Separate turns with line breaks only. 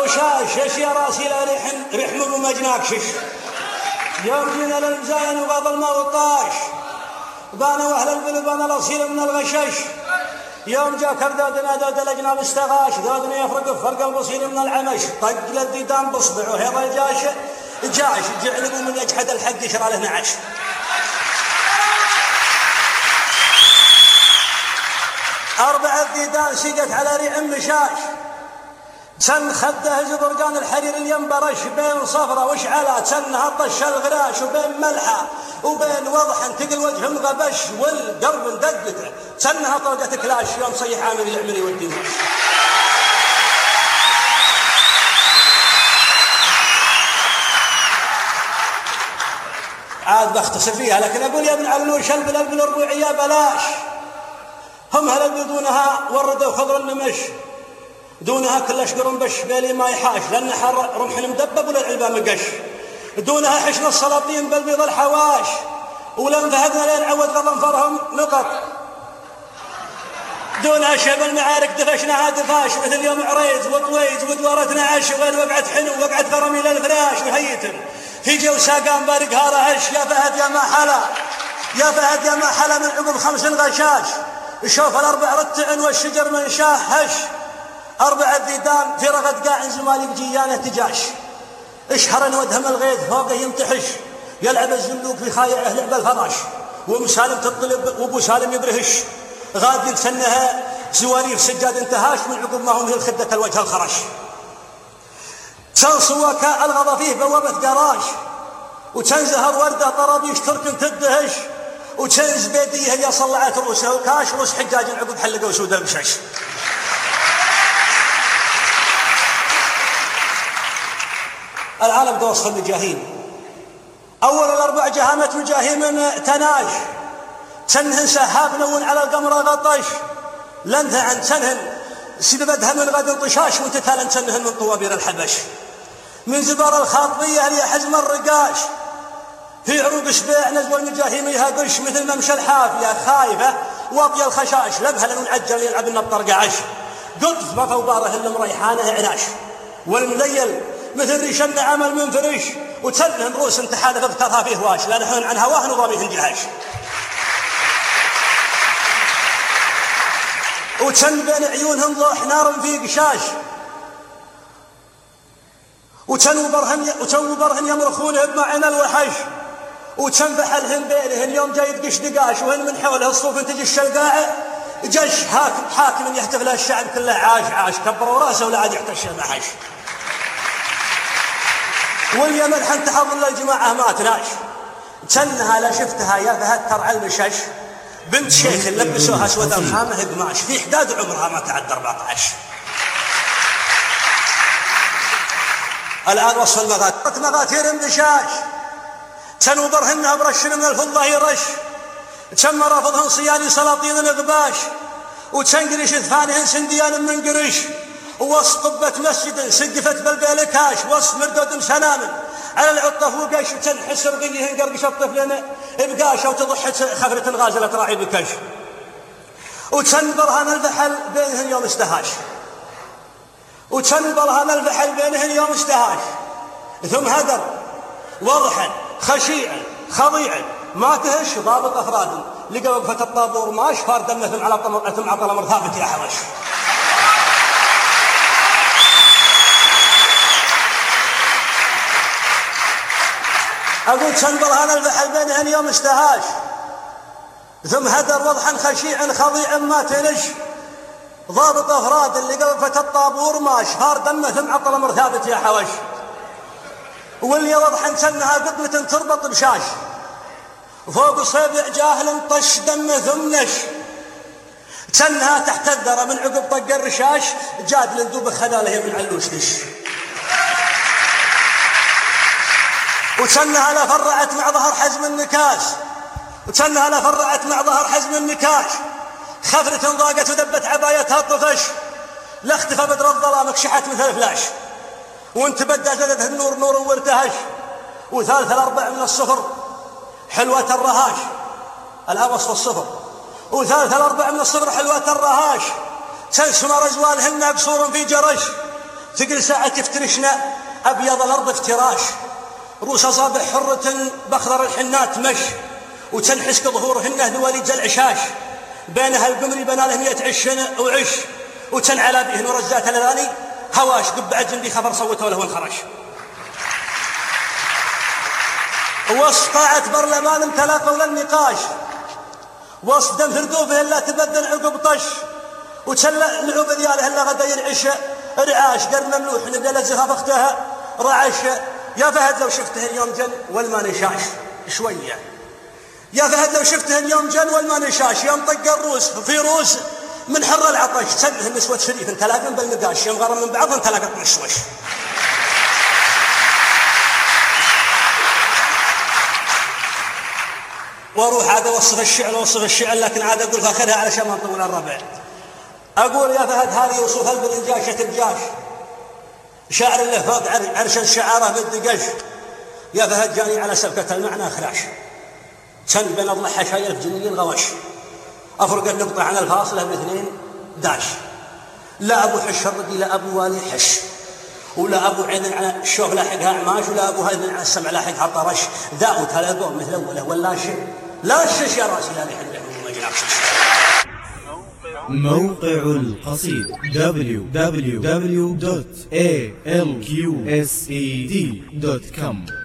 وشاش ايش يا راسي لا ريح مو مجناك شش. يوم جينا للمزاين وغاض الماء والطاش بانا واهل البلد بانا الاصيل من الغشش. يوم جا كردودنا دود الاجناب استغاش دودنا يفرق فرق البصير من العمش طق للديدان بصبع وهذا جاش جعلوا من يجحد الحق يشرى له نعش. أربعة ديدان سقت على ريع مشاش تن خده زبرقان الحرير الينبرش بين صفرة وشعلة تن هطش الغراش وبين ملحة وبين وضح تقل وجه مغبش والقرب مدقته تنها طلقة كلاش يوم صيح عامل العمري والدماش. عاد بختصر فيها لكن أقول يا ابن علوش البلد الربوعية بلاش. هم هل دونها وردوا خضر النمش دونها كلش قرنبش بيلي ما يحاش لأن حر رمح المدبب ولا العلبة مقش. دونها حشن السلاطين بالبيض الحواش ولم ذهبنا لين عود غضنفرهم نقط. دونها شعب المعارك دفشنا دفاش مثل يوم عريز وطويز ودورتنا عش وين وقعت حنو وقعت ثرمي للفراش وهيتم في جو ساقان بارق هارهش. يا فهد يا ما حلا يا فهد يا ما حلا من عقب 5 غشاش شوف الأربع رتعن والشجر من شاهش. 4 ديدان في رغد قاع زمالك جيانه تجاش اشهر ودهم الغيث فوقه يمتحش يلعب الزلوك في خايعه لعب الفراش ومسالم تطلب وابو سالم يبرهش غادي سنها زوارير سجاد انتهاش من عقب ما هم هي الخدة الوجه الخرش. تنصوك الغض فيه بوابة قراش وتنزهر وردة طرابيش تركن تدهش وتنز بيديه يا صلعات رؤوسها وكاش رؤوس حجاج عقب حلقه وسود المشش. العالم دوصف المجاهين أول 4 جهامة مجاهيم تناش تنهن سحاب نون على القمر غطش لنها عن تنهن سدبدها من غد انطشاش وتتالن تنهن من طوابير الحبش من زبار الخاطبية اللي حزم الرقاش في عروق سبيع نزوى المجاهيم يهقش مثل ممشى الحافية خايفة واطي الخشاش لبها لنون عجل يلعب النبطر قعش قطف بقى وباره اللي مريحانه عناش والمليل مثل ريش النعم المنفرش وتلهم رؤوس تحالف بكرها فيه واش لا نحن عن هواه نضربيهن جهاش. وتن بين عيونهم ضوح نار في قشاش وتن برهن يمرخونه بمعن الوحش وتنبح الهن بينهن يوم جاي يدقش دقاش وهن من حولها الصوف تجي الشلقاء جش حاكم يحتف له الشعب كله عاش كبروا راسه ولا عاد يحتش معاش. واليمن حن تحضر للجماعة ما تناش تنها لا شفتها يا فهد ترعى المشش بنت شيخ لبسوها اسود الخامه قماش في حداد عمرها ما تعدى 14. الآن وصل مغاتير مدشاش تنو برهنها برش من الفضة يرش تم رافضهن صياني سلاطين الغباش وتنقرش ثانيهن سنديان من قرش ووسط قبة مسجد سقفت بالبيلكاش وسط مردود سلام على العطف وقش تنحس رغيهن قرقش الطفلين بقاش وتضح خفرة غازلة راعي بكش وتن برهان الفحل بينهن يوم استهاش وتن برهان الفحل بينهن يوم استهاش ثم هدر وضحا خشيعا خضيعا ما تهش ضابط أفراد لقى وقفة الطابور ماش فار دمه ثم عطل مرثابت يا حوش. أقول تنظر هذا البحر بينهن يوم استهاش ثم هدر وضحا خشيعا خضيعا ما تنش ضابط أفراد اللي قلفة الطابور ما شهار دمه ثم عطل مرثابت يا حوش. واللي وضحا تنها قطمة تربط بشاش فوق صيبع جاهل طش دمه ثم نش تنها تحت الذرة من عقب طق الرشاش جاد لندوب خلاله من علوش دش وتنها لا فرعت مع ظهر حزم النكاش وتنها لا فرعت مع ظهر حزم النكاش خفرة ضاقت ودبت عبايتها الطفش لا اختفى بدر الظلام كشحت مثل فلاش وانت بدأ زادته النور نور وارتهش وثالث 4 من الصفر حلوة الرهاش الآن وصف الصفر وثالث 4 من الصفر حلوة الرهاش تنسم رجوالهن قصور في جرش ثقل ساعة تفترشنا أبيض الأرض افتراش، رؤوس أصابع حرة بخضر الحنات مش، وتنحسك ظهورهن دواليد العشاش، بينها القمري بنا له 100 عش وعش، وتنعلى بهن ورزات الأذاني هواش، قبعة جندي خبر صوته وله انخرش. وسط قاعة برلمان امتلا قول النقاش، وسط دم فردوفه لا تبدل عقب طش، وتشلع العوب دياله الا غدا ينعش رعاش، قرن مملوح نبدا لزخاف اختها رعش. يا فهد لو شفته اليوم جن والما نشاش شويه، يا فهد لو شفته اليوم جن والما نشاش، يوم طق الروس في روس من حر العطش، تنه النسوة شريف انتلاقن بالنقاش، يوم غرم من بعض انتلاقت مشوش. واروح عاد اوصف الشعر لكن عاد اقول فاخرها علشان ما نطول الربع. اقول يا فهد هذه وصوف البرنجاشه الجاش، شاعر له فوق عرش الشعاره بالدقش. يا فهد جاني على سبكه المعنى خراش، تن بين اضلع حشاير في جنين غوش، افرق النقطه عن الفاصله باثنين داش. لا ابو حش الردي لا ابو والي حش، ولا ابو عين على الشوف لاحقها عماش، ولا ابو هذن على السمع لاحقها طرش. ذاوت هالابو مثل اوله ولا شيء لا شش يا راسي لا لحد ما جناح شش.
موقع القصيد www.alqsed.com